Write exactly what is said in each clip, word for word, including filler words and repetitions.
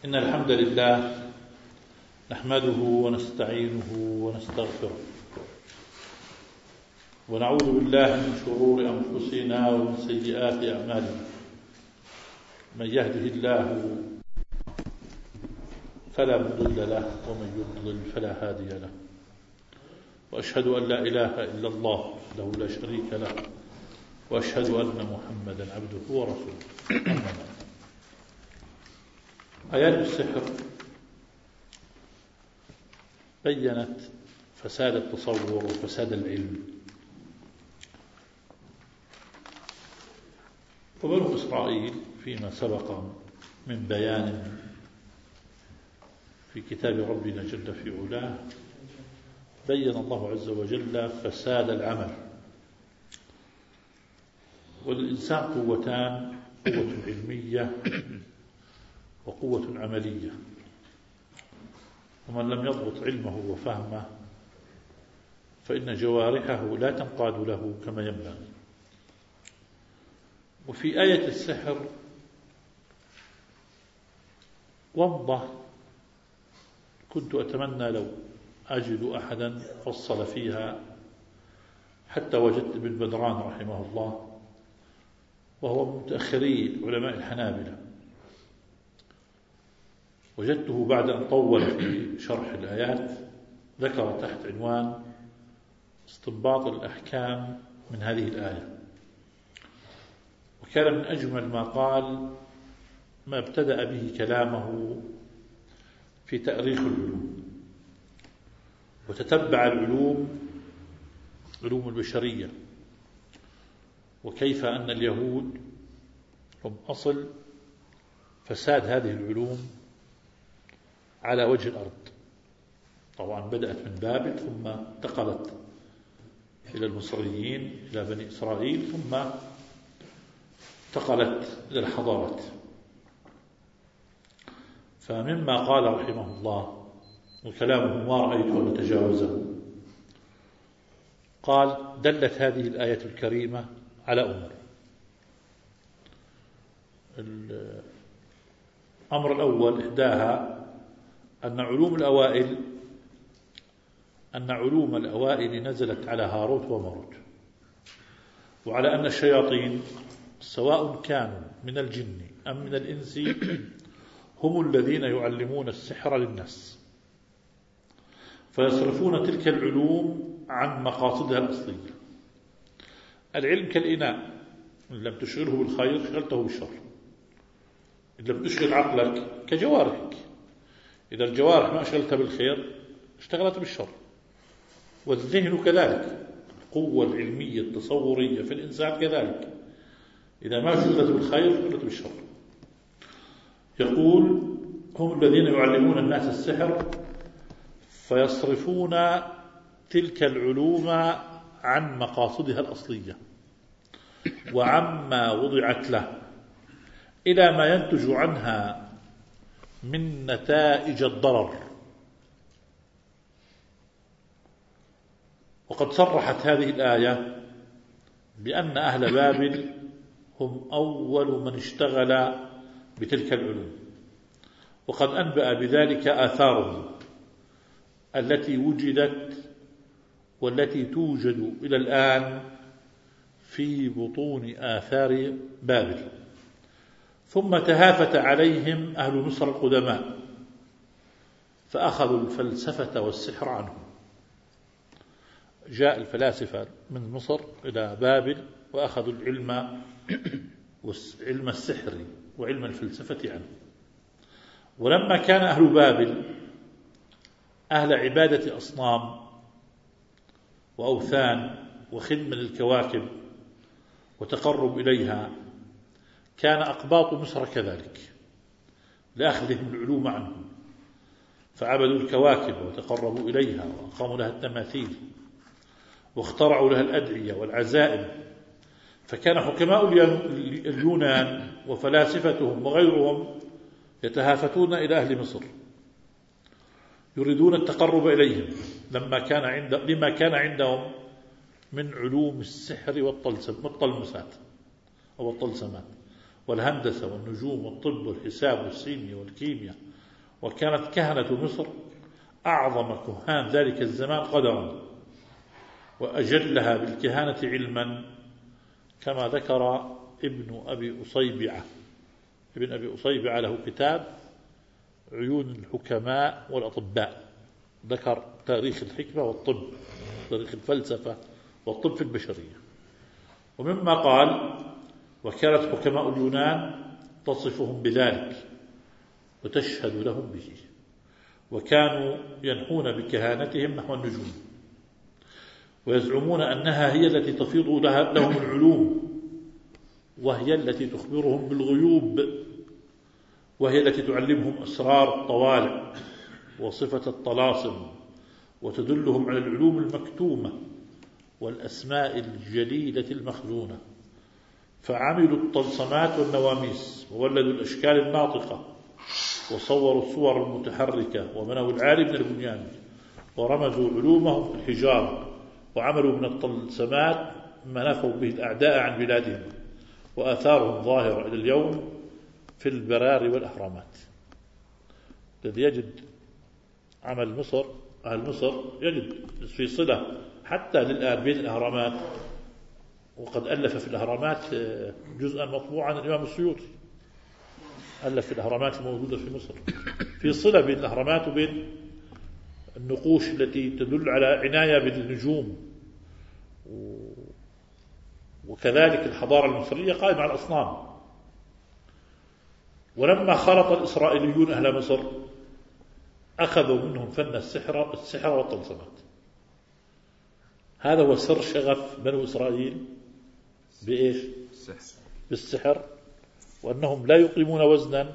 إن الحمد لله نحمده ونستعينه ونستغفره ونعوذ بالله من شرور أنفسنا ومن سيئات أعمالنا. من يهده الله فلا مضل له ومن يضلل فلا هادي له، وأشهد أن لا إله إلا الله له لا شريك له، وأشهد أن محمدا عبده ورسوله. آيات السحر بيّنت فساد التصور وفساد العلم. وبنو إسرائيل فيما سبق من بيان في كتاب ربنا جل في علاه بيّن الله عز وجل فساد العمل. والإنسان قوتان: قوة علمية وقوة عملية، ومن لم يضبط علمه وفهمه فإن جوارحه لا تنقاد له كما ينبغي. وفي آية السحر ومضة كنت أتمنى لو أجد أحدا فصل فيها، حتى وجدت ابن بدران رحمه الله وهو من متأخري علماء الحنابلة، وجدته بعد أن طول في شرح الآيات ذكر تحت عنوان استنباط الأحكام من هذه الآية. وكان من أجمل ما قال ما ابتدأ به كلامه في تأريخ العلوم، وتتبع العلوم علوم البشرية، وكيف أن اليهود هم أصل فساد هذه العلوم على وجه الأرض. طبعا بدأت من بابل، ثم انتقلت إلى المصريين إلى بني إسرائيل، ثم انتقلت إلى الحضارات. فمما قال رحمه الله وكلامه ما رأيت أن نتجاوزه، قال: دلت هذه الآية الكريمة على أمور. الأمر الأول إحداها أن علوم الأوائل أن علوم الأوائل نزلت على هاروت وماروت، وعلى أن الشياطين سواء كانوا من الجن أم من الإنس هم الذين يعلمون السحر للناس، فيصرفون تلك العلوم عن مقاصدها الأصلية. العلم كالإناء، إن لم تشغله بالخير شغلته بالشر. إن لم تشغل عقلك كجوارحك، إذا الجوارح ما أشغلتها بالخير اشتغلت بالشر. والذهن كذلك، القوة العلمية التصورية في الإنسان كذلك، إذا ما شغلت بالخير شغلت بالشر. يقول: هم الذين يعلمون الناس السحر فيصرفون تلك العلوم عن مقاصدها الأصلية وعما وضعت له، إلى ما ينتج عنها من نتائج الضرر. وقد صرحت هذه الآية بأن أهل بابل هم أول من اشتغل بتلك العلوم، وقد أنبأ بذلك آثارهم التي وجدت والتي توجد إلى الآن في بطون آثار بابل. ثم تهافت عليهم أهل مصر القدماء فأخذوا الفلسفة والسحر عنهم. جاء الفلاسفة من مصر إلى بابل وأخذوا العلم علم السحر وعلم الفلسفة عنه. ولما كان أهل بابل أهل عبادة أصنام وأوثان وخدمة للكواكب وتقرب إليها، كان أقباط مصر كذلك لأخذهم العلوم عنهم، فعبدوا الكواكب وتقربوا إليها وأقاموا لها التماثيل واخترعوا لها الأدعية والعزائم. فكان حكماء اليونان وفلاسفتهم وغيرهم يتهافتون إلى أهل مصر يريدون التقرب إليهم لما كان عند لما كان عندهم من علوم السحر والطلسمات أو الطلسمات والهندسة والنجوم والطب والحساب والسيمياء والكيمياء وكانت كهنة مصر أعظم كهان ذلك الزمان قدرا وأجلها بالكهانة علما، كما ذكر ابن أبي أصيبعة. ابن أبي أصيبعة له كتاب عيون الحكماء والأطباء، ذكر تاريخ الحكمة والطب، تاريخ الفلسفة والطب في البشرية. ومما قال: وكانت حكماء اليونان تصفهم بذلك وتشهد لهم به، وكانوا ينحون بكهانتهم نحو النجوم، ويزعمون أنها هي التي تفيض لها لهم العلوم، وهي التي تخبرهم بالغيوب، وهي التي تعلمهم أسرار الطوالع وصفة الطلاسم، وتدلهم على العلوم المكتومة والأسماء الجليلة المخزونة. فعملوا الطلسمات والنواميس، وولدوا الأشكال الناطقة، وصوروا الصور المتحركة، وبنوا العالي من البنيان، ورمزوا علومهم في الحجارة، وعملوا من الطلسمات ما نفوا به الأعداء عن بلادهم، وآثارهم ظاهرة إلى اليوم في البراري والأهرامات. الذي يجد عمل مصر، أهل مصر، يجد في صلة حتى للآن بين الأهرامات، وقد ألف في الأهرامات جزءا مطبوعا الإمام السيوطي، ألف في الأهرامات الموجودة في مصر، في صلة بين الأهرامات وبين النقوش التي تدل على عناية بالنجوم. وكذلك الحضارة المصرية قائمة على الأصنام. ولما خلط الإسرائيليون أهل مصر أخذوا منهم فن السحر السحر والطلسمات. هذا هو سر شغف بنو إسرائيل بإيش؟ بالسحر، وأنهم لا يقيمون وزنا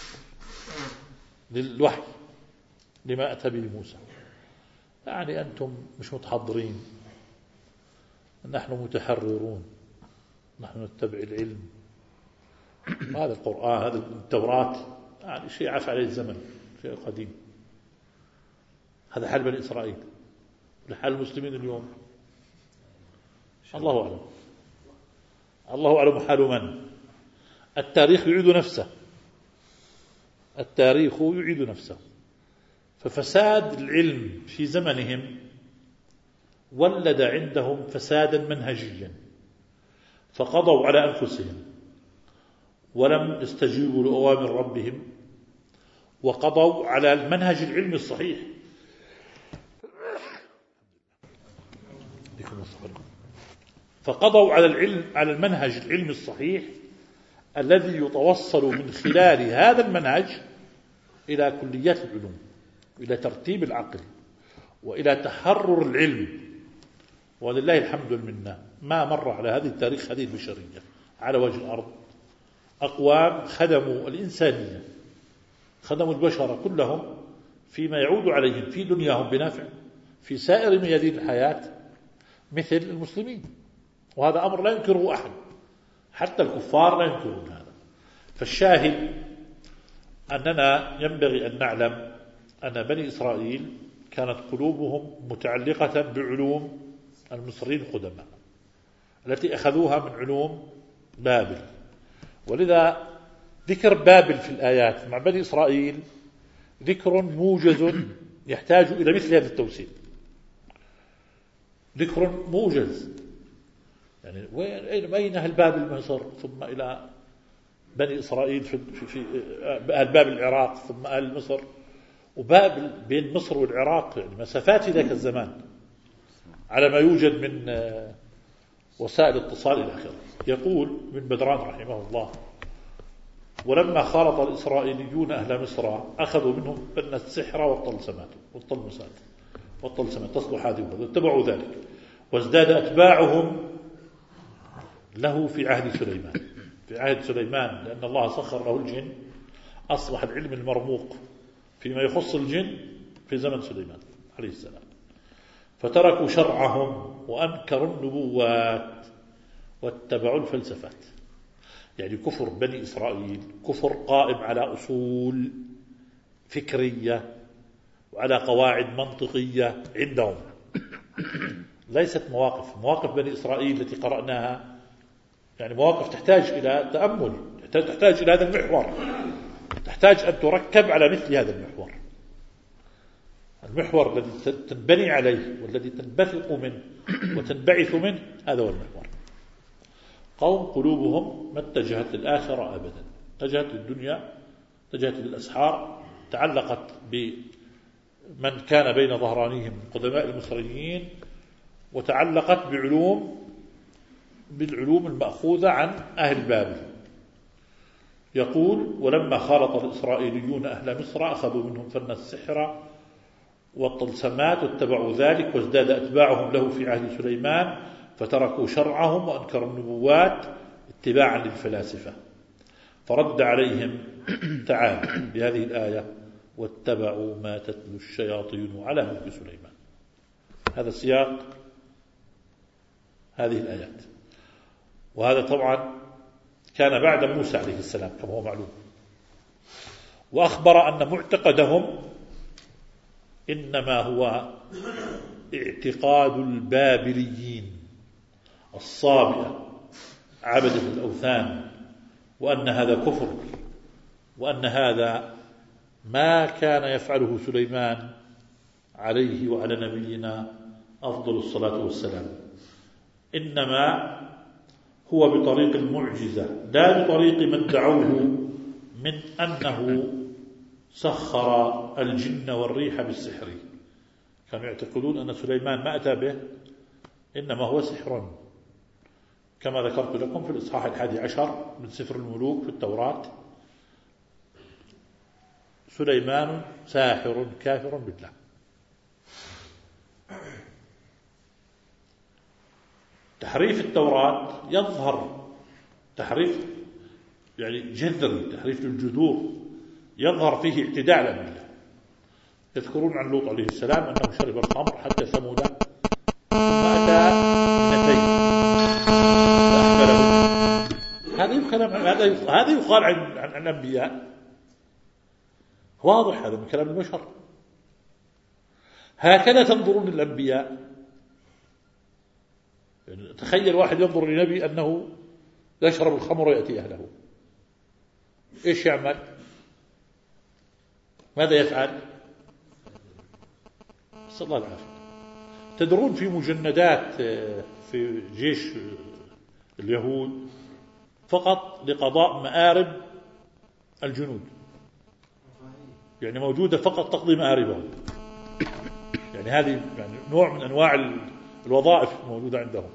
للوحي لما أتى به موسى. يعني أنتم مش متحضرين، نحن متحررون، نحن نتبع العلم. هذا القرآن، هذا التوراة، يعني شيء عفى عليه الزمن، شيء قديم. هذا حال بني إسرائيل. لحال المسلمين اليوم الله أعلم، الله أعلم حال من. التاريخ يعيد نفسه، التاريخ يعيد نفسه. ففساد العلم في زمنهم ولد عندهم فسادا منهجيا، فقضوا على أنفسهم ولم يستجيبوا لأوامر ربهم، وقضوا على المنهج العلمي الصحيح. فقضوا على العلم، على المنهج العلمي الصحيح الذي يتوصل من خلال هذا المنهج إلى كليات العلوم، إلى ترتيب العقل، وإلى تحرر العلم. ولله الحمد والمنة، ما مر على هذه التاريخ هذه البشرية على وجه الأرض أقوام خدموا الإنسانية، خدموا البشر كلهم فيما يعود عليهم في دنياهم بنفع في سائر ميادين الحياة مثل المسلمين. وهذا أمر لا ينكره أحد، حتى الكفار لا ينكرون هذا. فالشاهد أننا ينبغي أن نعلم أن بني إسرائيل كانت قلوبهم متعلقة بعلوم المصريين القدماء التي أخذوها من علوم بابل. ولذا ذكر بابل في الآيات مع بني إسرائيل ذكر موجز يحتاج إلى مثل هذا التوسيع، ذكر موجز. يعني وين أين أهل بابل مصر، ثم إلى بني إسرائيل في, في, في أهل بابل العراق، ثم أهل مصر. وبابل بين مصر والعراق يعني مسافات في ذاك الزمان على ما يوجد من وسائل اتصال إلى آخره. يقول ابن بدران رحمه الله: ولما خالط الإسرائيليون أهل مصر أخذوا منهم فن السحر والطلسمات والطلمسات والطلسمات تصلح هذه وهذا، اتبعوا ذلك، وازداد أتباعهم له في عهد سليمان، في عهد سليمان، لأن الله سخر له الجن، أصبح العلم المرموق فيما يخص الجن في زمن سليمان عليه السلام. فتركوا شرعهم وأنكروا النبوات واتبعوا الفلسفات. يعني كفر بني إسرائيل كفر قائم على أصول فكرية وعلى قواعد منطقية عندهم، ليست مواقف مواقف بني إسرائيل التي قرأناها، يعني مواقف تحتاج إلى تأمل، تحتاج إلى هذا المحور، تحتاج أن تركب على مثل هذا المحور. المحور الذي تنبني عليه والذي تنبثق منه وتنبعث منه، هذا هو المحور. قوم قلوبهم ما اتجهت للآخرة أبدا، اتجهت للدنيا، اتجهت للأسحار، تعلقت بمن كان بين ظهرانيهم قدماء المصريين، وتعلقت بعلوم بالعلوم المأخوذة عن أهل بابل. يقول: ولما خالط الإسرائيليون أهل مصر أخذوا منهم فن السحر والطلسمات واتبعوا ذلك، وازداد أتباعهم له في عهد سليمان، فتركوا شرعهم وأنكروا النبوات اتباعا للفلاسفة. فرد عليهم تعالى بهذه الآية: واتبعوا ما تتلو الشياطين على ملك سليمان. هذا سياق هذه الآيات، وهذا طبعا كان بعد موسى عليه السلام كما هو معلوم. وأخبر أن معتقدهم إنما هو اعتقاد البابليين الصابئة عبدة الأوثان، وأن هذا كفر، وأن هذا ما كان يفعله سليمان عليه وعلى نبينا أفضل الصلاة والسلام، إنما هو بطريق المعجزة، لا بطريق من دعوه من أنه سخر الجن والريح بالسحر. كانوا يعتقدون أن سليمان ما أتى به إنما هو سحر، كما ذكرت لكم في الإصحاح الحادي عشر من سفر الملوك في التوراة: سليمان ساحر كافر بالله. تحريف التوراة يظهر تحريف يعني جذري، تحريف للجذور، يظهر فيه اعتداء على الله. يذكرون عن لوط عليه السلام أنه شرب الخمر حتى ثمود ثم أتى اثنتين فأحملهن. هذا كلام هذا هذا يقال عن عن الأنبياء، واضح هذا من كلام البشر. هكذا تنظرون الأنبياء؟ يعني تخيل واحد ينظر لنبي أنه يشرب الخمر ويأتي أهله، إيش يعمل؟ ماذا يفعل؟ صلى الله عليه وسلم. تدرون في مجندات في جيش اليهود فقط لقضاء مآرب الجنود، يعني موجودة فقط تقضي مآربهم، يعني هذه يعني نوع من أنواع الوظائف موجودة عندهم.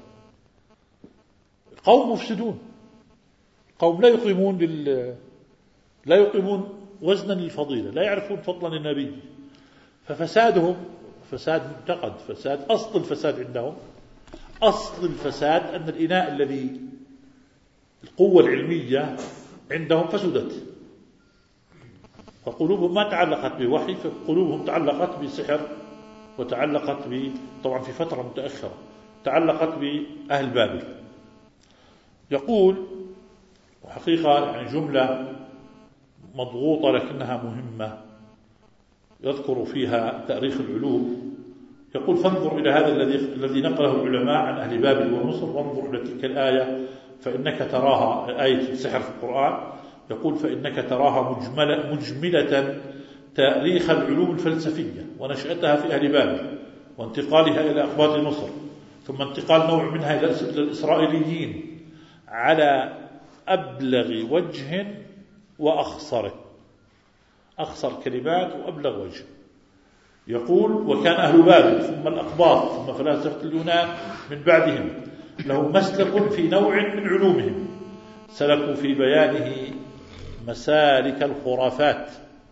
قوم مفسدون، قوم لا يقيمون لل... لا يقيمون وزنا للفضيلة، لا يعرفون فضلا النبي، ففسادهم فساد معتقد، فساد أصل الفساد عندهم. أصل الفساد أن الإناء الذي القوة العلمية عندهم فسدت، فقلوبهم ما تعلقت بوحي، فقلوبهم تعلقت بسحر، وتعلقت ب طبعا في فترة متأخرة تعلقت بأهل بابل. يقول وحقيقة يعني جملة مضغوطة لكنها مهمة، يذكر فيها تاريخ العلوم. يقول: فانظر إلى هذا الذي الذي نقله العلماء عن أهل بابل ومصر، وانظر إلى تلك الآية فإنك تراها، آية السحر في القرآن. يقول: فإنك تراها مجملة, مجملة تاريخ العلوم الفلسفية ونشأتها في أهل بابل وانتقالها إلى أقباط مصر، ثم انتقال نوع منها إلى الإسرائيليين على أبلغ وجه وأخصره، أخصر كلمات وأبلغ وجه. يقول: وكان أهل بابل ثم الأقباط ثم فلاسفة اليونان من بعدهم لهم مسلك في نوع من علومهم سلكوا في بيانه مسالك الخرافات،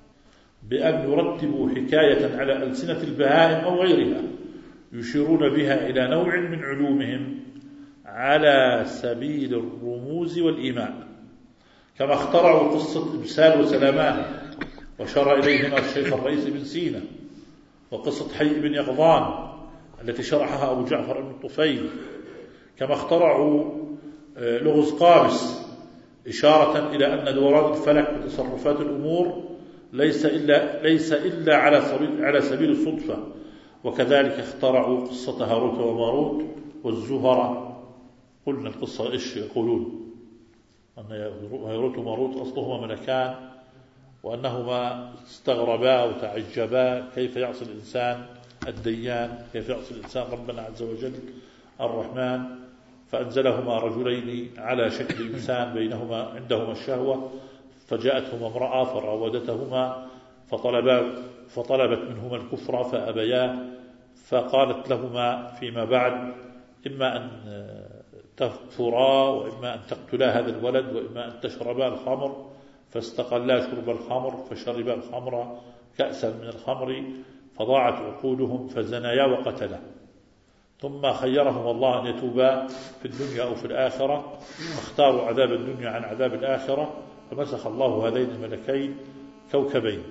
بأن يرتبوا حكاية على ألسنة البهائم أو غيرها يشيرون بها إلى نوع من علومهم على سبيل الرموز والإيماء، كما اخترعوا قصة إمسال وسلامان وشار إليهما الشيخ الرئيس بن سينا، وقصة حي بن يقظان التي شرحها أبو جعفر بن الطفيل، كما اخترعوا لغز قابس إشارة إلى أن دوران الفلك وتصرفات الأمور ليس إلا, ليس إلا على سبيل, على سبيل الصدفة، وكذلك اخترعوا قصة هاروت وماروت والزهرة. قلنا القصة إيش يقولون؟ أن هاروت وماروت أصلهما ملكان وأنهما استغربا وتعجبا كيف يعصي الإنسان الديان، كيف يعصي الإنسان ربنا عز وجل الرحمن، فأنزلهما رجلين على شكل إنسان بينهما عندهما الشهوة، فجاءتهما امرأة فراودتهما فطلبا فطلبت منهما الكفر فأبيا، فقالت لهما فيما بعد إما أن تكفرا وإما أن تقتلا هذا الولد وإما أن تشربا الخمر، فاستقلا شرب الخمر فشربا الخمر كأسا من الخمر فضاعت عقولهم فزنيا وقتلا، ثم خيرهم الله أن يتوبا في الدنيا أو في الآخرة، فاختاروا عذاب الدنيا عن عذاب الآخرة، فمسخ الله هذين الملكين كوكبين.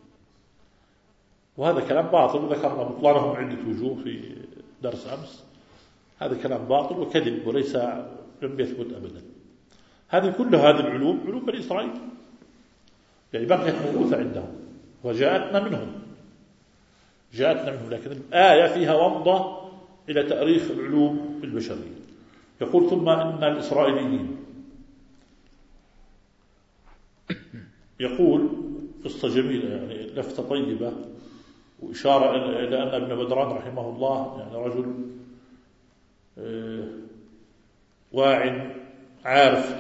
وهذا كلام باطل، وذكرنا بطلانه من عدة وجوه في درس أمس. هذا كلام باطل وكذب وليس لم يثبت أبدا. هذه كل هذه العلوم علوم بني إسرائيل، يعني بقيت موروثة عندهم وجاءتنا منهم جاءتنا منهم لكن الآية فيها ومضة إلى تأريخ العلوم البشرية. يقول ثم إن الإسرائيليين، يقول قصة جميلة يعني لفتة طيبة وإشارة إلى أن ابن بدران رحمه الله يعني رجل واع عارف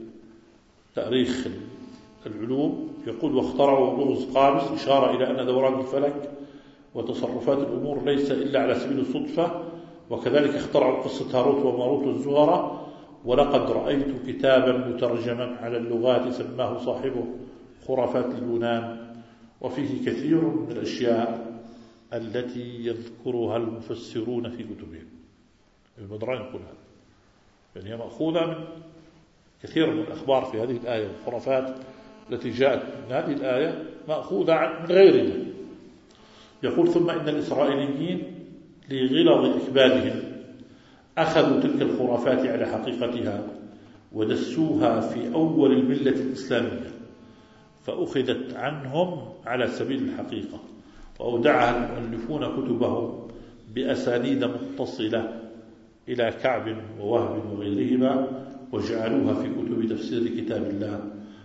لتأريخ العلوم. يقول واخترعوا لغز قابس، إشارة إلى أن دوران الفلك وتصرفات الأمور ليس إلا على سبيل الصدفة، وكذلك اخترعوا قصة هاروت وماروت الزهرة. ولقد رأيت كتابا مترجما على اللغات سماه صاحبه خرافات اليونان، وفيه كثير من الأشياء التي يذكرها المفسرون في كتبهم. ابن بدران يقول هذا، يعني هي مأخوذة من كثير من الأخبار في هذه الآية، الخرافات التي جاءت من هذه الآية مأخوذة من غيرها. يقول ثم إن الإسرائيليين لغلظ إكبادهم أخذوا تلك الخرافات على حقيقتها ودسوها في أول الملة الإسلامية، فأخذت عنهم على سبيل الحقيقة، وأودعها المؤلفون كتبهم بأسانيد متصلة إلى كعب ووهب وغيرهما، وجعلوها في كتب تفسير كتاب الله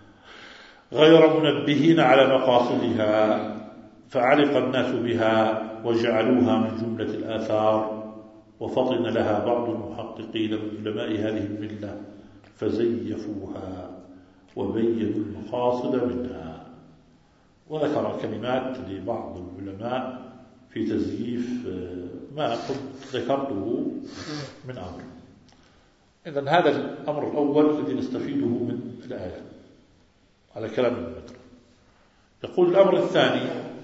غير منبهين على مقاصدها، فعلق الناس بها وجعلوها من جملة الآثار. وفطن لها بعض المحققين من علماء هذه الملة فزيفوها وبينوا المقاصد منها. وذكر كلمات لبعض العلماء في تزييف ما قد ذكرته من أمر. إذن هذا الأمر الأول الذي نستفيده من الآية على كلام ابن بدر. يقول الأمر الثاني،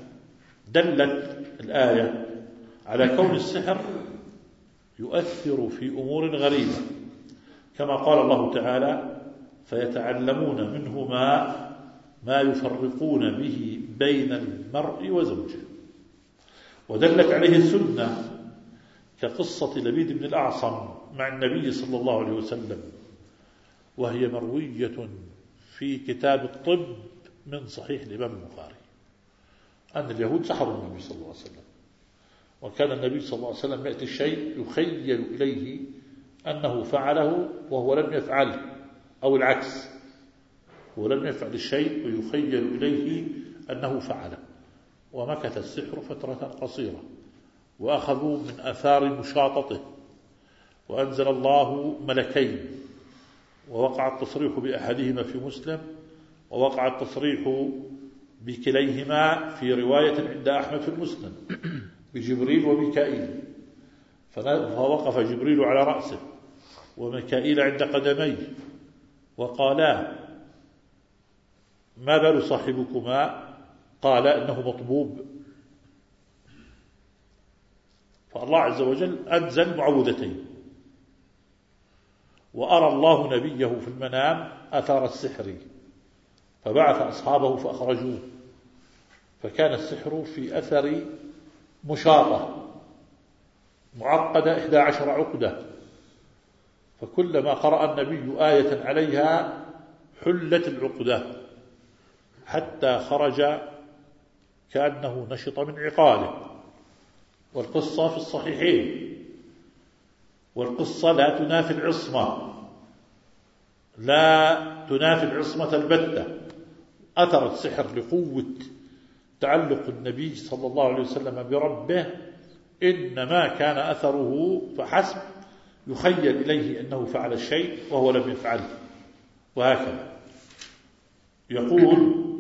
دلت الآية على كون السحر يؤثر في أمور غريبة، كما قال الله تعالى فيتعلمون منهما ما يفرقون به بين المرء وزوجه. ودلت عليه السنة كقصة لبيد بن الأعصم مع النبي صلى الله عليه وسلم، وهي مروية في كتاب الطب من صحيح الإمام البخاري، أن اليهود سحروا النبي صلى الله عليه وسلم، وكان النبي صلى الله عليه وسلم يأتي الشيء يخيل إليه أنه فعله وهو لم يفعله، أو العكس، هو لم يفعل الشيء ويخيل إليه أنه فعله. ومكث السحر فترة قصيرة، وأخذوا من أثار مشاطته، وأنزل الله ملكين، ووقع التصريح بأحدهما في مسلم، ووقع التصريح بكليهما في رواية عند أحمد في المسلم بجبريل وميكائيل، فوقف جبريل على رأسه وميكائيل عند قدميه وقالا ما بال صاحبكما؟ قال إنه مطبوب. فالله عز وجل أنزل معوذتين، وأرى الله نبيه في المنام أثار السحر، فبعث أصحابه فأخرجوه، فكان السحر في أثر مشاطة معقدة إحدى عشر عقدة، فكلما قرأ النبي آية عليها حلت العقدة حتى خرج كأنه نشط من عقاله. والقصة في الصحيحين، والقصة لا تنافي العصمة، لا تنافي العصمة البتة، أثر السحر لقوة تعلق النبي صلى الله عليه وسلم بربه إنما كان أثره فحسب، يخيل إليه أنه فعل الشيء وهو لم يفعله. وهكذا يقول: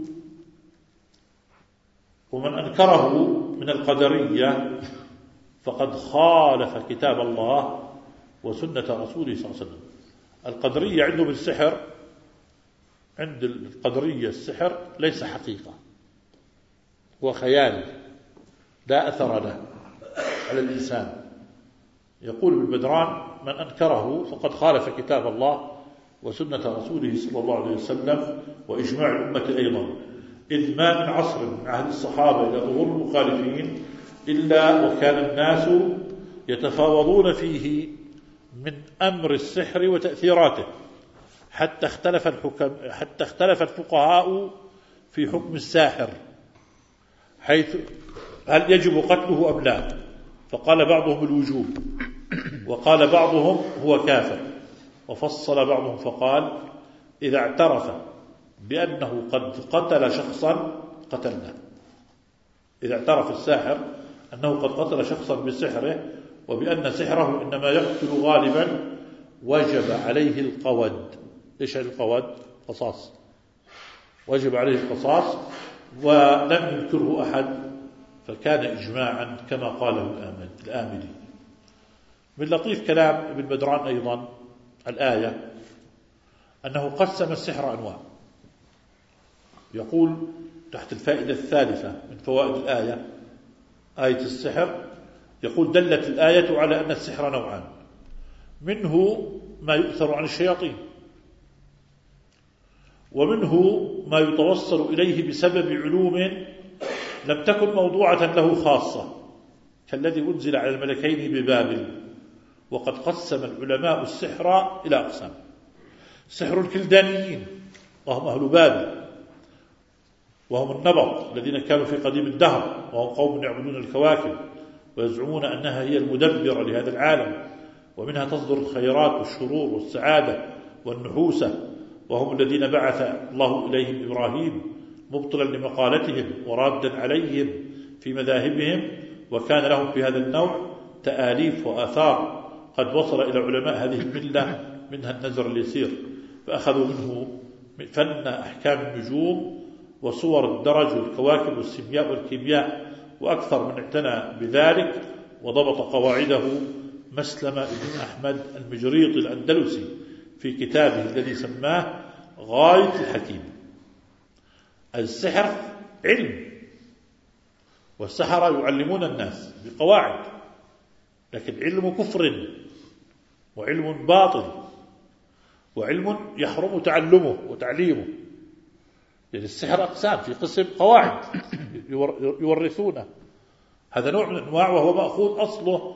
ومن أنكره من القدرية فقد خالف كتاب الله وسنة رسوله صلى الله عليه وسلم. القدرية عندهم السحر، عند القدرية السحر ليس حقيقة، هو خيال لا أثر له على الإنسان. يقول ابن بدران: من أنكره فقد خالف كتاب الله وسنة رسوله صلى الله عليه وسلم وإجماع الأمة أيضا، إذ ما من عصر من عهد الصحابة إلى ظهور المخالفين إلا وكان الناس يتفاوضون فيه من أمر السحر وتأثيراته، حتى اختلف الحكم حتى اختلف الفقهاء في حكم الساحر، حيث هل يجب قتله أم لا، فقال بعضهم الوجوب، وقال بعضهم هو كافر، وفصل بعضهم فقال: إذا اعترف بأنه قد قتل شخصا قتلناه. إذا اعترف الساحر أنه قد قتل شخصا بسحره وبأن سحره إنما يقتل غالبا وجب عليه القود. إيش القود؟ قصاص. وجب عليه القصاص، ولم ينكره أحد، فكان إجماعا كما قاله الآمدي. من لطيف كلام ابن بدران أيضا الآية أنه قسم السحر أنواع. يقول تحت الفائدة الثالثة من فوائد الآية، آية السحر، يقول: دلت الآية على أن السحر نوعان، منه ما يؤثر عن الشياطين، ومنه ما يتوصل إليه بسبب علوم لم تكن موضوعة له خاصة، كالذي أنزل على الملكين ببابل. وقد قسم العلماء السحر إلى أقسام: سحر الكلدانيين وهم أهل بابل، وهم النبط الذين كانوا في قديم الدهر، وهم قوم يعبدون الكواكب ويزعمون أنها هي المدبرة لهذا العالم، ومنها تصدر الخيرات والشرور والسعادة والنحوسة، وهم الذين بعث الله إليهم إبراهيم مبطلا لمقالتهم ورادا عليهم في مذاهبهم، وكان لهم في هذا النوع تآليف وآثار قد وصل إلى علماء هذه الملة، منها النزر اليسير، فأخذوا منه فن أحكام النجوم وصور الدرج والكواكب والسيمياء والكيمياء، وأكثر من اعتنى بذلك وضبط قواعده مسلم بن أحمد المجريط الأندلسي في كتابه الذي سماه غاية الحكيم. السحر علم، والسحرة يعلمون الناس بقواعد، لكن علم كفر وعلم باطل وعلم يحرم تعلمه وتعليمه. يعني السحر أقسام، في قسم قواعد يورثونه، هذا نوع من أنواع، وهو مأخوذ أصله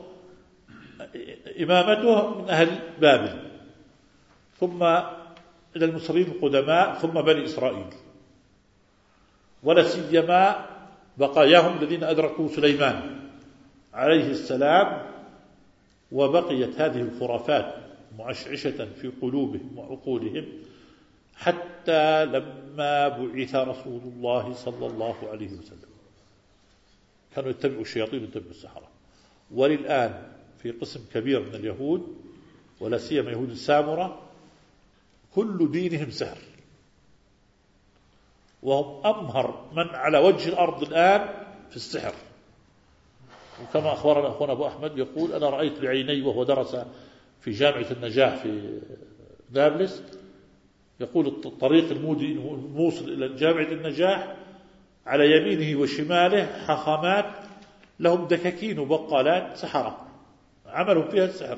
إمامته من أهل بابل، ثم إلى المصريين القدماء، ثم بني إسرائيل، ولا سيما بقاياهم الذين أدركوا سليمان عليه السلام، وبقيت هذه الخرافات معشعشة في قلوبهم وعقولهم حتى لما بعث رسول الله صلى الله عليه وسلم كانوا يتبعوا الشياطين ويتبعوا السحرة. وللآن في قسم كبير من اليهود ولا سيما يهود السامرة كل دينهم سحر، وهم أمهر من على وجه الأرض الآن في السحر. وكما أخبرنا أخونا أبو أحمد يقول: أنا رأيت بعيني وهو درس في جامعة النجاح في نابلس، يقول الطريق الموصل إلى جامعة النجاح على يمينه وشماله حخامات لهم دكاكين وبقالات سحرة عملهم فيها السحر،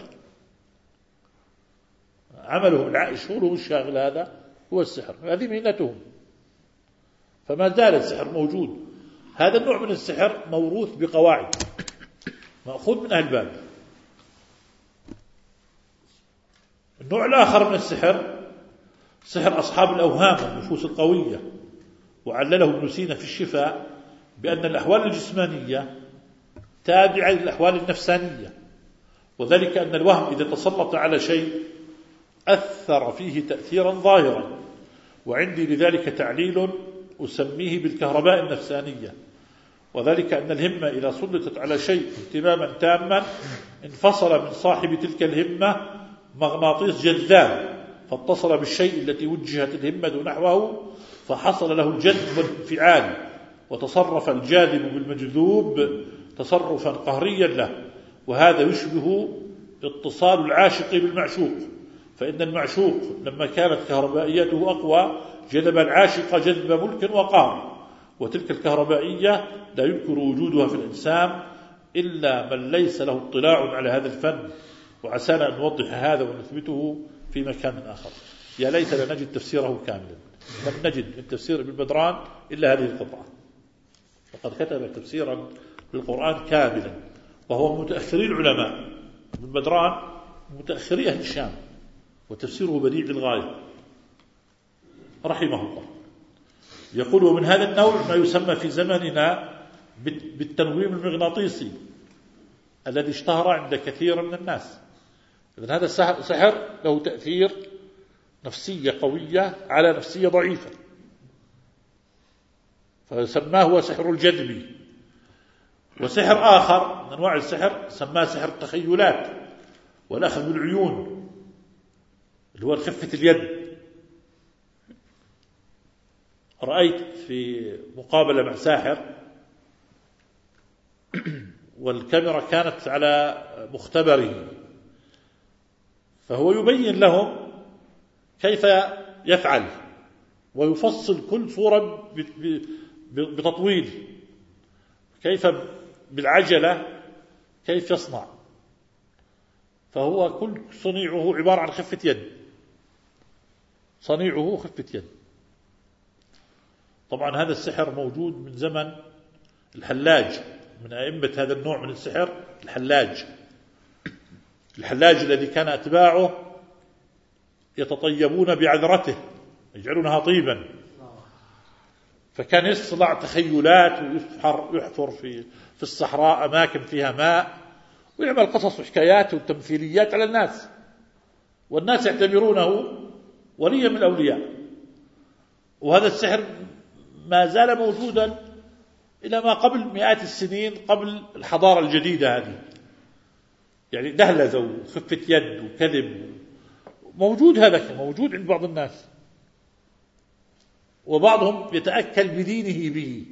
عملهم شغلهم الشاغل هذا هو السحر، هذه مهنتهم. فما زال السحر موجود. هذا النوع من السحر موروث بقواعد مأخوذ من أهل بابل. النوع الآخر من السحر سحر أصحاب الأوهام والنفوس القوية، وعلله ابن سينا في الشفاء بأن الأحوال الجسمانية تابعة للأحوال النفسانية، وذلك أن الوهم إذا تسلط على شيء أثر فيه تأثيرا ظاهرا. وعندي لذلك تعليل أسميه بالكهرباء النفسانية، وذلك أن الهمة إذا سلطت على شيء اهتماما تاما انفصل من صاحب تلك الهمة مغناطيس جذاب، فاتصل بالشيء التي وجهت الهمة نحوه، فحصل له الجذب والانفعال، وتصرف الجاذب بالمجذوب تصرفا قهريا له. وهذا يشبه اتصال العاشق بالمعشوق، فإن المعشوق لما كانت كهربائيته أقوى جذب العاشق جذب ملك وقهر، وتلك الكهربائية لا يمكن وجودها في الإنسان إلا من ليس له اطلاع على هذا الفن، وعسانا أن نوضح هذا ونثبته في مكان آخر. يا ليت لا نجد تفسيره كاملا، لم نجد من تفسير ابن بدران إلا هذه القطعة، فقد كتب تفسيرا للقرآن كاملا، وهو متأخري العلماء. ابن بدران متأخري أهل الشام، وتفسيره بديع للغاية رحمه الله. يقول: ومن هذا النوع ما يسمى في زمننا بالتنويم المغناطيسي الذي اشتهر عند كثير من الناس. إذن هذا سحر له تأثير نفسية قوية على نفسية ضعيفة، فسماه هو سحر الجذب. وسحر آخر من أنواع السحر سماه سحر التخيلات والأخذ بالعيون، اللي هو خفة اليد. رأيت في مقابلة مع ساحر والكاميرا كانت على مختبره، فهو يبين لهم كيف يفعل ويفصل كل صورة بتطويل، كيف بالعجلة كيف يصنع، فهو كل صنيعه عبارة عن خفة يد، صنيعه خفة يد. طبعا هذا السحر موجود من زمن الحلاج، من أئمة هذا النوع من السحر الحلاج الحلاج الذي كان أتباعه يتطيبون بعذرته، يجعلونها طيبا، فكان يصنع تخيلات ويحفر في في الصحراء أماكن فيها ماء، ويعمل قصص وحكايات وتمثيليات على الناس، والناس يعتبرونه وليا من الأولياء. وهذا السحر ما زال موجودا إلى ما قبل مئات السنين قبل الحضارة الجديدة هذه، يعني دهلزة وخفة يد وكذب موجود، هذا موجود عند بعض الناس، وبعضهم يتأكل بدينه به،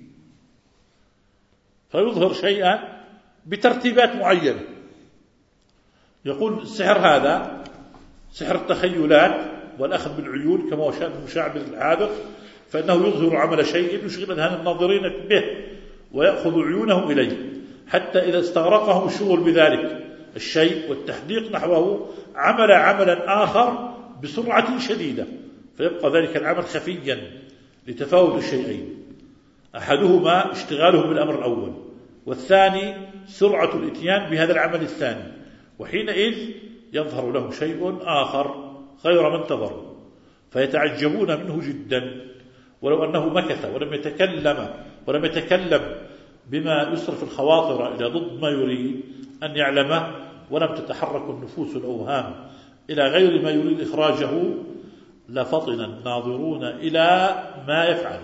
فيظهر شيئا بترتيبات معينة. يقول السحر هذا سحر التخيلات والأخذ بالعيون كما هو شأن المشاعر العابر، فإنه يظهر عمل شيء يشغل أذهان الناظرين به ويأخذ عيونهم إليه، حتى إذا استغرقهم الشغل بذلك الشيء والتحديق نحوه عمل عملا آخر بسرعة شديدة، فيبقى ذلك العمل خفيا لتفاوت الشيئين، أحدهما اشتغاله بالأمر الأول، والثاني سرعة الاتيان بهذا العمل الثاني، وحينئذ يظهر له شيء آخر غير ما انتظروا، فيتعجبون منه جدا، ولو أنه مكث ولم يتكلم ولم يتكلم بما يصرف الخواطر إلى ضد ما يريد أن يعلمه، ولم تتحرك النفوس الأوهام إلى غير ما يريد إخراجه، لفطن الناظرون إلى ما يفعل.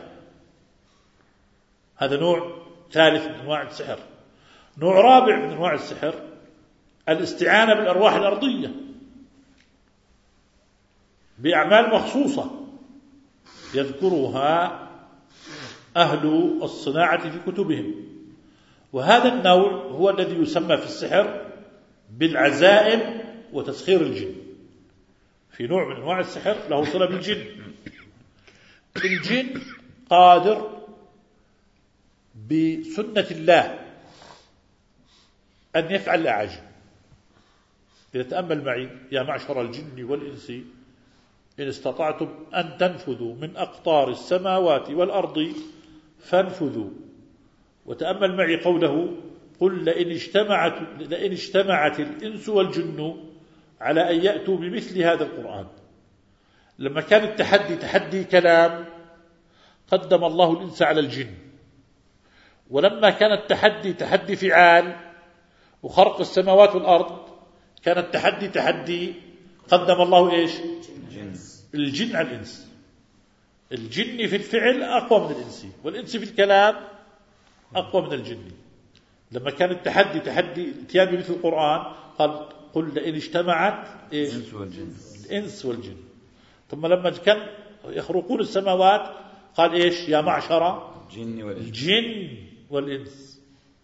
هذا نوع ثالث من أنواع السحر. نوع رابع من أنواع السحر الاستعانة بالأرواح الأرضية بأعمال مخصوصة يذكرها أهل الصناعة في كتبهم، وهذا النوع هو الذي يسمى في السحر بالعزائم وتسخير الجن. في نوع من أنواع السحر له صلة بالجن. الجن قادر بسنة الله أن يفعل الأعاجيب. إذا تأمل معي يا معشر الجن والإنس إن استطعتم أن تنفذوا من أقطار السماوات والأرض فانفذوا. وتأمل معي قوله: قل لئن اجتمعت, لئن اجتمعت الإنس والجن على أن يأتوا بمثل هذا القرآن. لما كان التحدي تحدي كلام قدم الله الإنس على الجن، ولما كان التحدي تحدي فعال وخرق السماوات والأرض كان التحدي تحدي قدم الله إيش؟ الجن على الإنس. الجني في الفعل أقوى من الإنسي، والإنسي في الكلام أقوى من الجني. لما كان التحدي تحدي الاتيان بمثل القرآن قال قل لئن اجتمعت إيش؟ الإنس والجن. ثم لما كان يخرقون السماوات قال إيش؟ يا معشر الجن والإنس.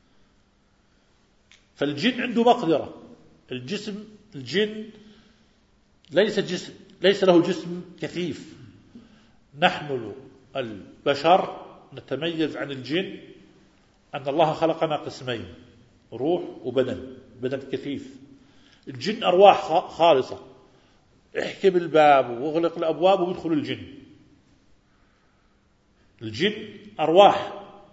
فالجن عنده مقدرة. الجسم الجن ليس جسم ليس له جسم كثيف. نحن البشر نتميز عن الجن أن الله خلقنا قسمين، روح وبدن، بدن كثيف. الجن أرواح خالصة، احكي بالباب واغلق الأبواب ويدخل الجن. الجن أرواح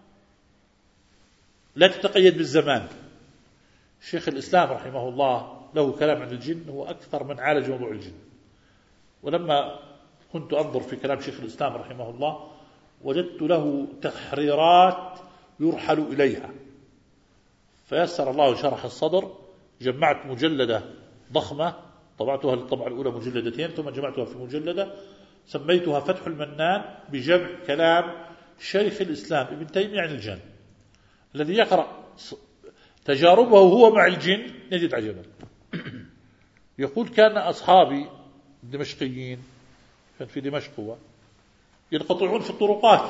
لا تتقيد بالزمان. شيخ الإسلام رحمه الله له كلام عن الجن، هو أكثر من عالج موضوع الجن. ولما كنت أنظر في كلام شيخ الإسلام رحمه الله وجدت له تحريرات يرحل إليها، فيسر الله شرح الصدر. جمعت مجلدة ضخمة طبعتها للطبعة الأولى مجلدتين، ثم جمعتها في مجلدة سميتها فتح المنان بجمع كلام شيخ الإسلام ابن تيمية عن الجن، الذي يقرأ تجاربه هو مع الجن يجد عجبا. يقول كان أصحابي الدمشقيين، كان في دمشق هو، ينقطعون في الطرقات،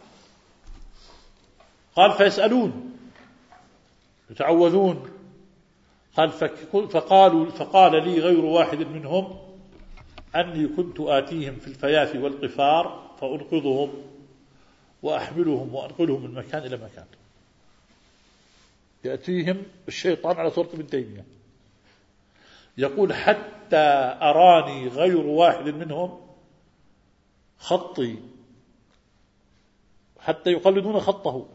قال فيسألون يتعوذون، قال فقالوا فقال لي غير واحد منهم أني كنت آتيهم في الفيافي والقفار فأنقذهم وأحملهم وأنقلهم من مكان إلى مكان. يأتيهم الشيطان على صورة ابن تيمية، يقول حتى أراني غير واحد منهم خطي، حتى يقلدون خطه.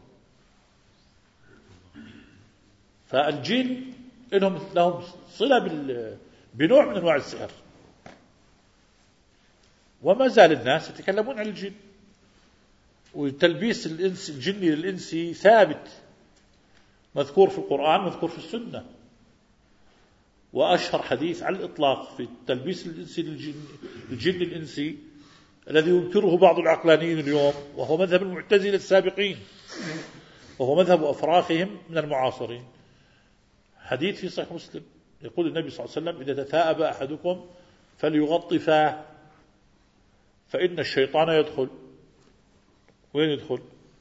فالجن لهم لهم صلة بنوع من أنواع السحر، وما زال الناس يتكلمون عن الجن. وتلبيس الإنس الجني للإنسي ثابت، مذكور في القرآن مذكور في السنة. وأشهر حديث على الإطلاق في تلبيس الإنسي للجن الجن الإنسي الذي ينكره بعض العقلانيين اليوم، وهو مذهب المعتزلة السابقين، وهو مذهب أفراخهم من المعاصرين. حديث في صحيح مسلم يقول النبي صلى الله عليه وسلم إذا تثاءب أحدكم فليغطي فاه فإن الشيطان يدخل. وين يدخل؟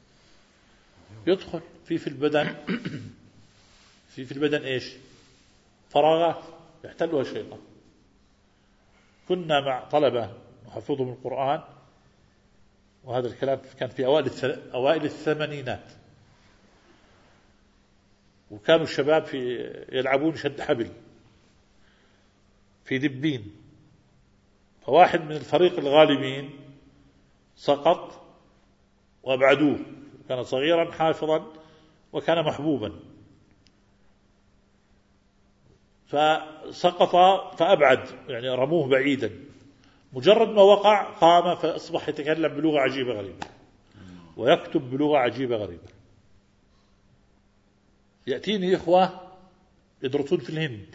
يدخل في في البدن في في البدن إيش؟ فراغات يحتلها الشيطان. كنا مع طلبة نحفظهم القرآن، وهذا الكلام كان في أوائل أوائل الثمانينات، وكانوا الشباب في يلعبون شد حبل في دبين، فواحد من الفريق الغالبين سقط وابعدوه، كان صغيرا حافظا وكان محبوبا، فسقط فأبعد يعني رموه بعيدا. مجرد ما وقع قام فأصبح يتكلم بلغة عجيبة غريبة ويكتب بلغة عجيبة غريبة. يأتيني إخوة يدرسون في الهند،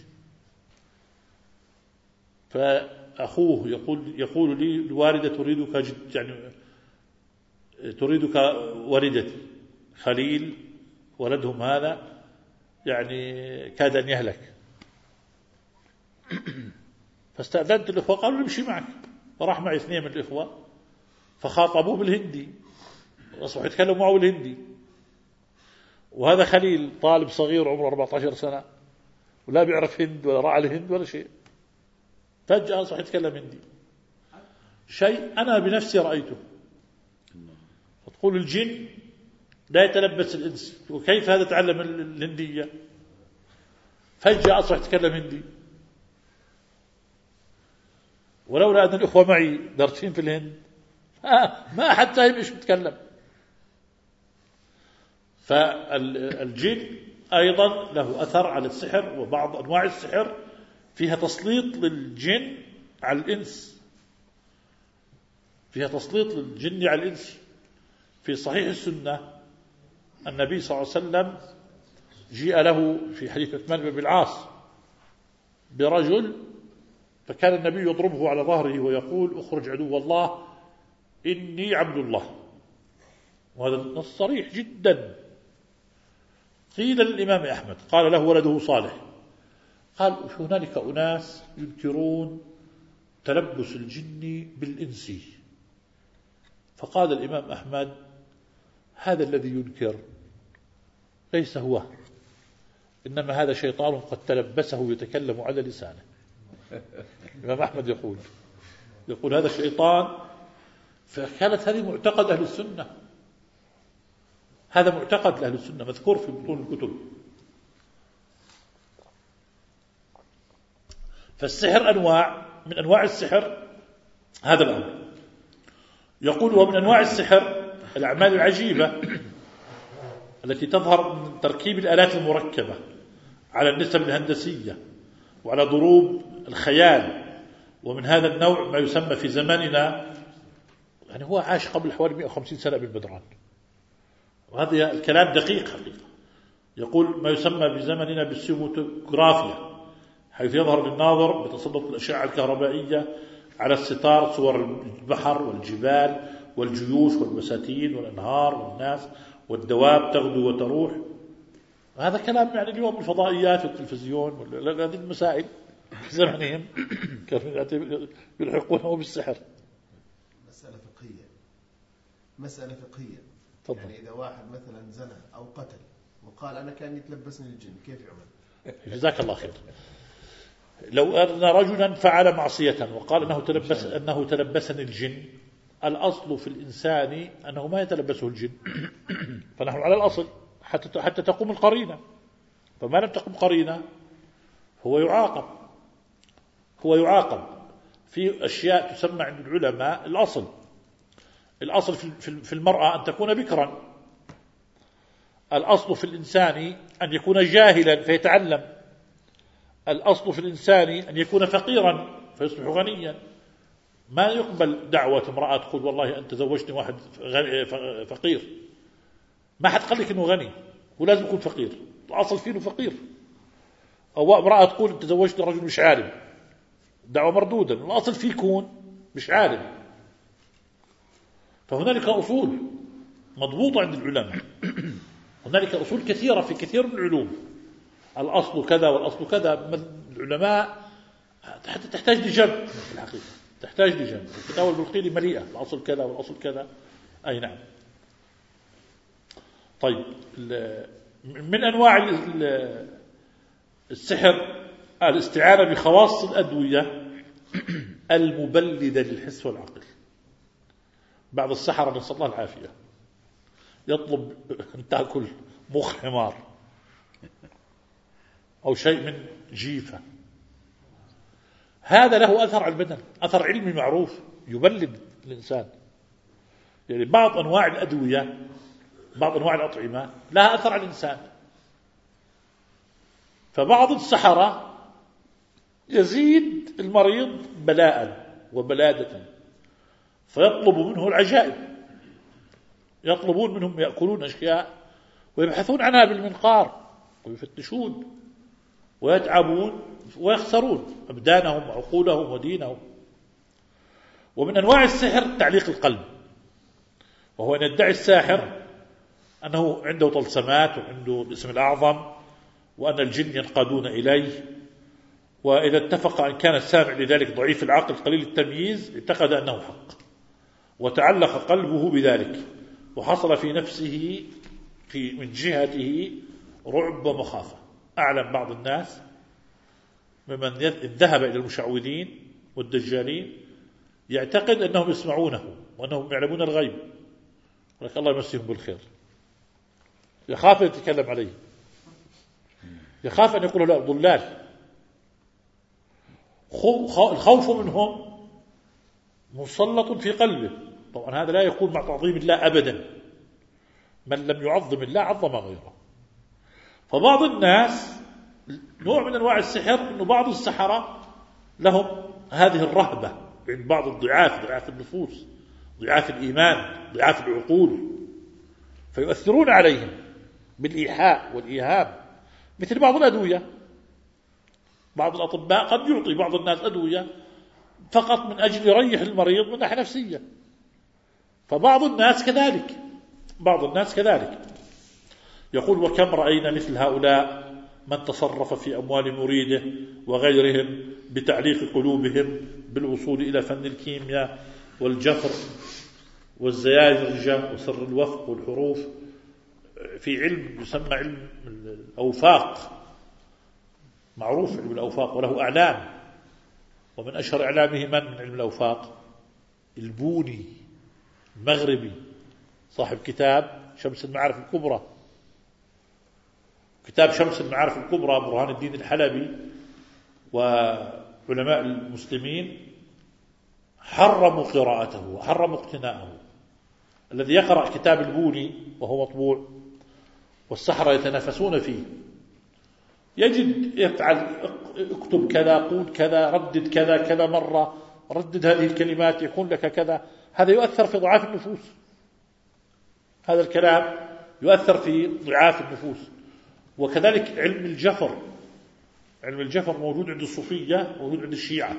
فأخوه يقول يقول لي الوالدة تريدك جد يعني تريدك والدتي، خليل ولدهم هذا يعني كاد أن يهلك. فاستأذنت الإخوة قالوا نمشي معك، فراح معي اثنين من الإخوة فخاطبوه بالهندي وأصبحوا يتكلموا معه بالهندي. وهذا خليل طالب صغير عمره أربعة عشر سنة ولا بيعرف هند ولا راعى الهند ولا شيء، فجأة أصبح يتكلم هندي، شيء أنا بنفسي رأيته. فتقول الجن لا يتلبس الإنس، وكيف هذا تعلم الهندية؟ فجأة أصبح يتكلم هندي، ولولا أن الأخوة معي دارسين في الهند ما أحد فاهم إيش بتكلم. فالجن أيضا له أثر على السحر، وبعض أنواع السحر فيها تسليط للجن على الإنس، فيها تسليط للجن على الإنس. في صحيح السنة النبي صلى الله عليه وسلم جاء له في حديث عثمان بن العاص برجل، فكان النبي يضربه على ظهره ويقول اخرج عدو الله إني عبد الله، وهذا النص صريح جدا. قيل للإمام أحمد قال له ولده صالح، قال هنالك أناس ينكرون تلبس الجن بالإنس، فقال الإمام أحمد هذا الذي ينكر ليس هو، إنما هذا شيطان قد تلبسه يتكلم على لسانه. الإمام أحمد يقول يقول هذا شيطان. فكانت هذه معتقد أهل السنة، هذا معتقد أهل السنة مذكور في بطون الكتب. فالسحر أنواع، من أنواع السحر هذا الأمر. يقول ومن أنواع السحر الأعمال العجيبة التي تظهر من تركيب الآلات المركبة على النسب الهندسية وعلى ضروب الخيال. ومن هذا النوع ما يسمى في زماننا، يعني هو عاش قبل حوالي مئة وخمسين سنة ابن بدران، وهذا الكلام دقيق حقيقة. يقول ما يسمى بزمننا بالسيموتوغرافيا، حيث يظهر للناظر بتسلط الأشعة الكهربائية على الستار صور البحر والجبال والجيوش والبساتين والأنهار والناس والدواب تغدو وتروح. هذا كلام يعني اليوم الفضائيات والتلفزيون، هذه المسائل في زمنهم كانوا يلحقونه بالسحر. مسألة فقهية مسألة فقهية طبعا. يعني إذا واحد مثلا زنى أو قتل وقال أنا كان يتلبسني الجن، كيف يعمل؟ جزاك الله خير. لو أن رجلا فعل معصية وقال أنه تلبس أنه تلبسني الجن، الأصل في الإنسان أنه ما يتلبسه الجن، فنحن على الأصل حتى حتى تقوم القرينة، فما لم تقوم قرينة هو يعاقب هو يعاقب في أشياء تسمى عند العلماء الأصل. الأصل في المرأة أن تكون بكرا، الأصل في الإنسان أن يكون جاهلا فيتعلم، الأصل في الإنسان أن يكون فقيرا فيصبح غنيا. ما يقبل دعوة امرأة تقول والله أنت زوجتني واحد فقير، ما حد قال لك أنه غني ولازم يكون فقير، الأصل فيه فقير. أو امرأة تقول أنت زوجتني رجل مش عالم، دعوة مردودة، الأصل فيه يكون مش عالم. فهنالك أصول مضبوطة عند العلماء، هنالك أصول كثيرة في كثير من العلوم، الأصل كذا والأصل كذا. العلماء حتى تحتاج لجمع في الحقيقة، تحتاج لجمع. الفتاوى البلقيني مليئة الأصل كذا والأصل كذا. أي نعم. طيب، من أنواع السحر الاستعانة بخواص الأدوية المبلدة للحس والعقل. بعض السحرة نسأل الله العافية يطلب أن تأكل مخ حمار أو شيء من جيفة، هذا له أثر على البدن، أثر علمي معروف يبلد الإنسان. يعني بعض أنواع الأدوية، بعض أنواع الأطعمة لها أثر على الإنسان. فبعض السحرة يزيد المريض بلاء وبلادة فيطلب منه العجائب، يطلبون منهم يأكلون أشياء ويبحثون عنها بالمنقار ويفتشون ويتعبون ويخسرون أبدانهم وعقولهم ودينهم. ومن أنواع السحر تعليق القلب، وهو أن يدعي الساحر أنه عنده طلسمات وعنده الاسم الأعظم وأن الجن ينقادون إليه، وإذا اتفق أن كان السامع لذلك ضعيف العقل قليل التمييز اعتقد أنه حق وتعلق قلبه بذلك، وحصل في نفسه في من جهته رعب ومخافة. أعلم بعض الناس ممن ذهب إلى المشعوذين والدجالين يعتقد أنهم يسمعونه وأنهم يعلمون الغيب، ولكن الله يمسيهم بالخير، يخاف أن يتكلم عليه، يخاف أن يقول له ضلال. الخوف منهم مسلط في قلبه. طبعا هذا لا يكون مع تعظيم الله أبدا، من لم يعظم الله عظم غيره. فبعض الناس نوع من أنواع السحر أنه بعض السحرة لهم هذه الرهبة عند بعض الضعاف، ضعاف النفوس، ضعاف الإيمان، ضعاف العقول، فيؤثرون عليهم بالإيحاء والإيهام. مثل بعض الأدوية، بعض الأطباء قد يعطي بعض الناس أدوية فقط من أجل يريح المريض من ناحية نفسية، فبعض الناس كذلك، بعض الناس كذلك يقول: وكم رأينا مثل هؤلاء من تصرف في أموال مريده وغيرهم بتعليق قلوبهم بالوصول إلى فن الكيمياء والجفر والزياجرجة وسر الوفق والحروف في علم يسمى علم الأوفاق، معروف علم الأوفاق وله أعلام، ومن أشهر أعلامه من من علم الأوفاق؟ البوني المغربي صاحب كتاب شمس المعارف الكبرى. كتاب شمس المعارف الكبرى برهان الدين الحلبي وعلماء المسلمين حرموا قراءته وحرموا اقتناءه. الذي يقرأ كتاب البوني وهو مطبوع والسحرة يتنافسون فيه يجد يفعل اكتب كذا، قول كذا، ردد كذا كذا مرة، ردد هذه الكلمات يكون لك كذا. هذا يؤثر في ضعاف النفوس، هذا الكلام يؤثر في ضعاف النفوس. وكذلك علم الجفر، علم الجفر موجود عند الصوفية، موجود عند الشيعة.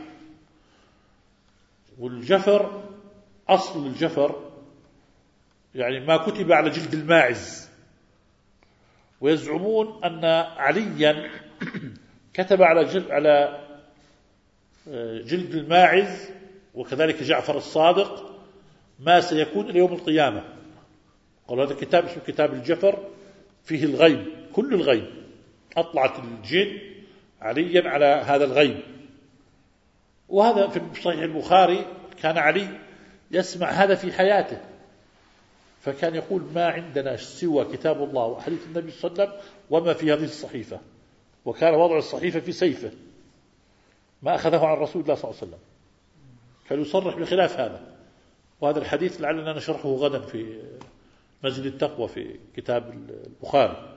والجفر أصل الجفر يعني ما كتب على جلد الماعز، ويزعمون أن عليا كتب على جلد, على جلد الماعز وكذلك جعفر الصادق ما سيكون إلى يوم القيامة. قالوا هذا كتاب اسمه كتاب الجفر فيه الغيب، كل الغيب. أطلعت الجن عليا على هذا الغيب. وهذا في صحيح البخاري كان علي يسمع هذا في حياته، فكان يقول: ما عندنا سوى كتاب الله وحديث النبي صلى الله عليه وسلم وما في هذه الصحيفة. وكان وضع الصحيفة في سيفه، ما أخذه عن رسول الله صلى الله عليه وسلم، كان يصرح بخلاف هذا. وهذا الحديث لعلنا نشرحه غدا في مسجد التقوى في كتاب البخاري،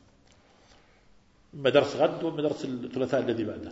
إما درس غد وإما درس الثلاثاء الذي بعده.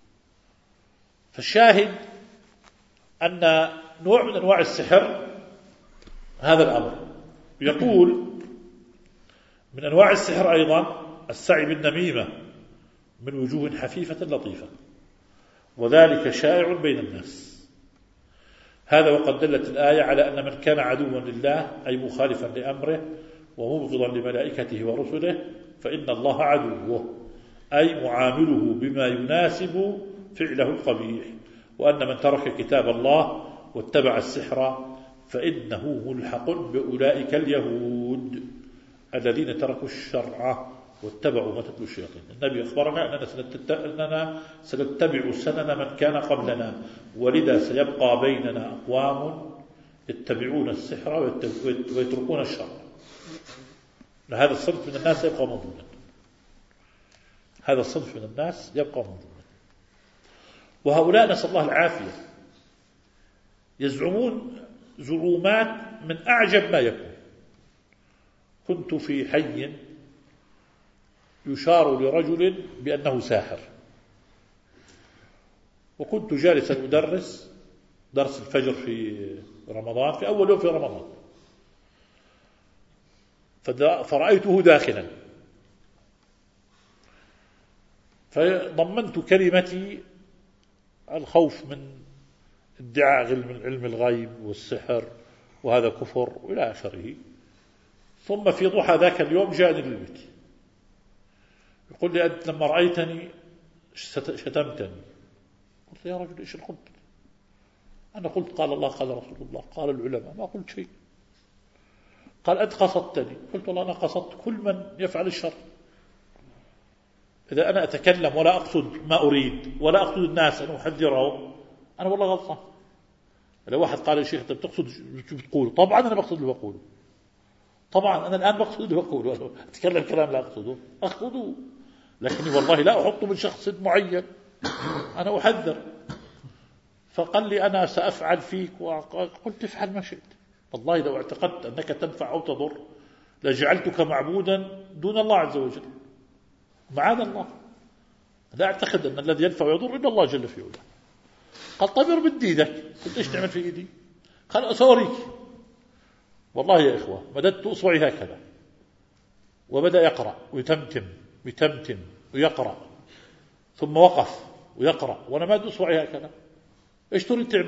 فالشاهد أن نوع من أنواع السحر هذا الأمر. يقول: من أنواع السحر أيضا السعي بالنميمة من وجوه حفيفة لطيفة، وذلك شائع بين الناس. هذا وقد دلت الآية على أن من كان عدوا لله أي مخالفا لأمره ومبغضا لملائكته ورسله فإن الله عدوه، أي معامله بما يناسب فعله القبيح. وأن من ترك كتاب الله واتبع السحر فإنه ملحق بأولئك اليهود الذين تركوا الشرع واتبعوا ما تتلو الشياطين. النبي أخبرنا أننا سنتبع سنن من كان قبلنا، ولذا سيبقى بيننا أقوام يتبعون السحر ويتركون الشرع. هذا الصنف من الناس يبقى موجودا، هذا الصنف من الناس يبقى موجودا. وهؤلاء نسأل الله العافية يزعمون زعومات من أعجب ما يكون. كنت في حي يشار لرجل بأنه ساحر، وكنت جالسا أدرس درس الفجر في رمضان، في أول يوم في رمضان، فرأيته داخلا، فضمنت كلمتي الخوف من ادعاء علم الغيب والسحر وهذا كفر وإلى آخره. ثم في ضحى ذاك اليوم جاءني للبيت يقول لي: أنت لما رأيتني شتمتني. قلت: يا رجل إيش قلت؟ أنا قلت قال الله قال رسول الله قال العلماء، ما قلت شيء. قال: أنت قصدتني. قلت: والله أنا قصدت كل من يفعل الشر. إذا أنا أتكلم ولا أقصد ما أريد ولا أقصد الناس أن أحذرهم أنا والله غلطان. لو واحد قال: يا شيخ أنت بتقصد شو بتقول؟ طبعا أنا بقصد اللي بقوله، طبعا أنا الآن بقصد اللي بقوله، أتكلم كلام لا أقصده أخذه، لكني والله لا أحطه من شخص معين، أنا أحذر. فقال لي: أنا سأفعل فيك. وقلت: افعل ما شئت، والله لو اعتقدت أنك تنفع أو تضر لجعلتك معبودا دون الله عز وجل، معاذ الله. لا أعتقد أن الذي ينفع ويضر إلا الله جل في علاه. قال: طيب اربط ايدك. قلت: ايش تعمل في ايدي؟ قال: أسوريك. والله يا إخوة مددت أصبعي هكذا، وبدأ يقرأ ويتمتم ويتمتم ويقرأ، ثم وقف ويقرأ وأنا مد أصبعي هكذا. ايش تريد تعمل؟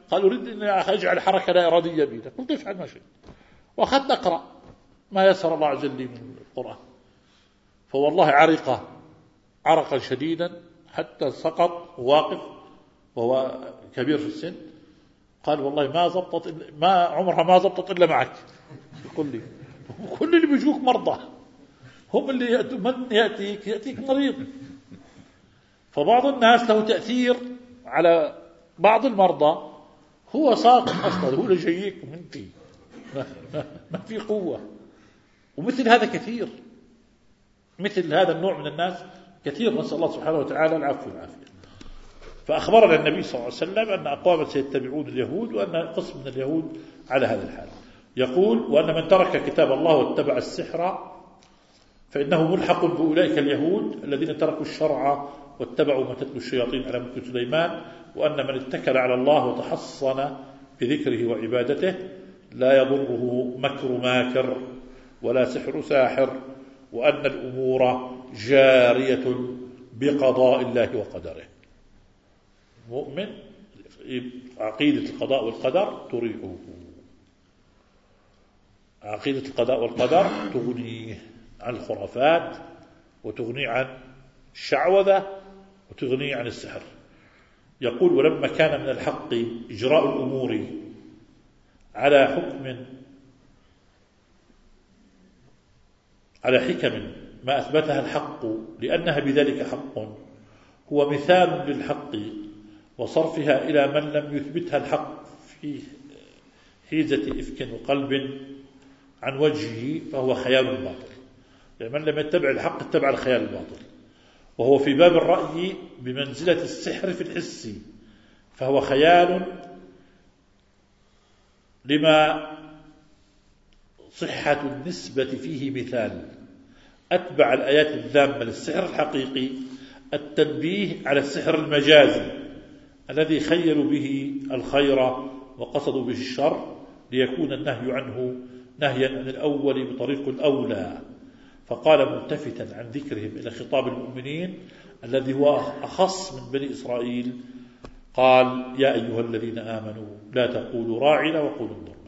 قال أريد أن أجعل حركة لا إرادية بيدك. قلت افعل ما شئت، وأخذت أقرأ ما يسر الله عز وجل من القرآن. فوالله عرق عرقا شديدا حتى سقط واقف وهو كبير في السن. قال والله ما زبطت ما عمرها ما زبطت إلا معك. يقول لي كل اللي بيجوك مرضى، هم اللي يأتوا، من يأتيك يأتيك مريض. فبعض الناس له تأثير على بعض المرضى، هو ساقط أصلا، هو اللي جايك منك ما, ما, ما في قوة. ومثل هذا كثير، مثل هذا النوع من الناس كثير، نسأل الله سبحانه وتعالى العفو والعافية. فأخبرنا النبي صلى الله عليه وسلم أن أقواما سيتبعون اليهود، وأن قسم من اليهود على هذا الحال. يقول وأن من ترك كتاب الله واتبع السحر فإنه ملحق بأولئك اليهود الذين تركوا الشرع واتبعوا ما تتلو الشياطين على ملك سليمان، وأن من اتكل على الله وتحصن بذكره وعبادته لا يضره مكر ماكر ولا سحر ساحر، وأن الأمور جارية بقضاء الله وقدره. مؤمن عقيدة القضاء والقدر تريحه، عقيدة القضاء والقدر تغنيه عن الخرافات، وتغنيه عن الشعوذة، وتغنيه عن السحر. يقول ولما كان من الحق إجراء الأمور على حكم على حكم ما أثبتها الحق لأنها بذلك حق، هو مثال للحق، وصرفها إلى من لم يثبتها الحق في حيزة إفك وقلب عن وجهه فهو خيال باطل. يعني من لم يتبع الحق اتبع الخيال الباطل، وهو في باب الرأي بمنزلة السحر في الحس، فهو خيال لما صحة النسبة فيه مثال. أتبع الآيات الذامة للسحر الحقيقي التنبيه على السحر المجازي الذي خيلوا به الخير وقصدوا به الشر، ليكون النهي عنه نهيا عن الأول بطريق الأولى. فقال ملتفتا عن ذكرهم إلى خطاب المؤمنين الذي هو أخص من بني إسرائيل، قال يا أيها الذين آمنوا لا تقولوا راعنا وقولوا انظرنا.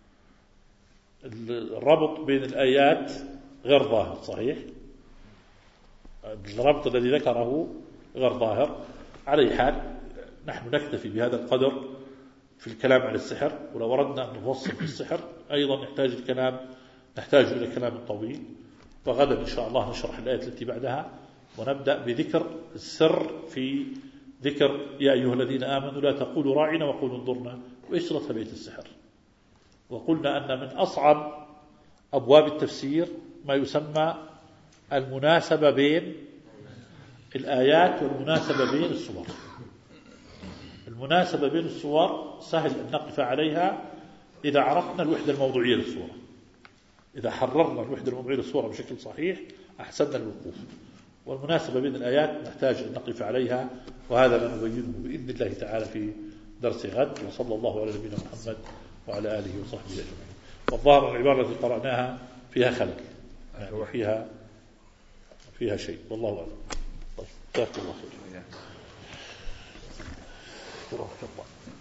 الربط بين الآيات غير ظاهر، صحيح، الربط الذي ذكره غير ظاهر. على حال نحن نكتفي بهذا القدر في الكلام عن السحر، ولو أردنا أن نفصل في السحر أيضا نحتاج الكلام نحتاج إلى كلام طويل. وغدا إن شاء الله نشرح الآية التي بعدها، ونبدأ بذكر السر في ذكر يا أيها الذين آمنوا لا تقولوا راعنا وقولوا انظرنا، وإيش صلتها بيت السحر. وقلنا أن من أصعب أبواب التفسير ما يسمى المناسبة بين الآيات والمناسبة بين الصور. المناسبة بين الصور سهل أن نقف عليها إذا عرفنا الوحدة الموضوعية للصورة. إذا حررنا الوحدة الموضوعية للصورة بشكل صحيح أحسننا الوقوف. والمناسبة بين الآيات نحتاج أن نقف عليها، وهذا ما نبينه بإذن الله تعالى في درس غد. وصلى الله على نبينا محمد وعلى آله وصحبه أجمعين. والظاهر العبارة التي قرأناها فيها خلل، يعني وفيها فيها شيء، والله أعلم. طيب، جزاك الله خير.